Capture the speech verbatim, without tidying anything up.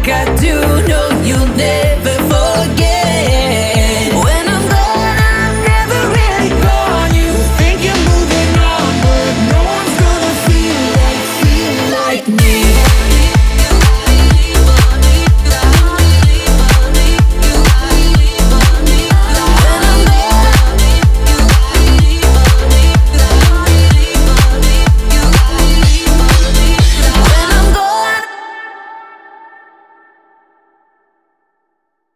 I do. No, you'll never forget. When I'm gone, I'm never really gone. You think you're moving on, but no one's gonna feel like, feel like me.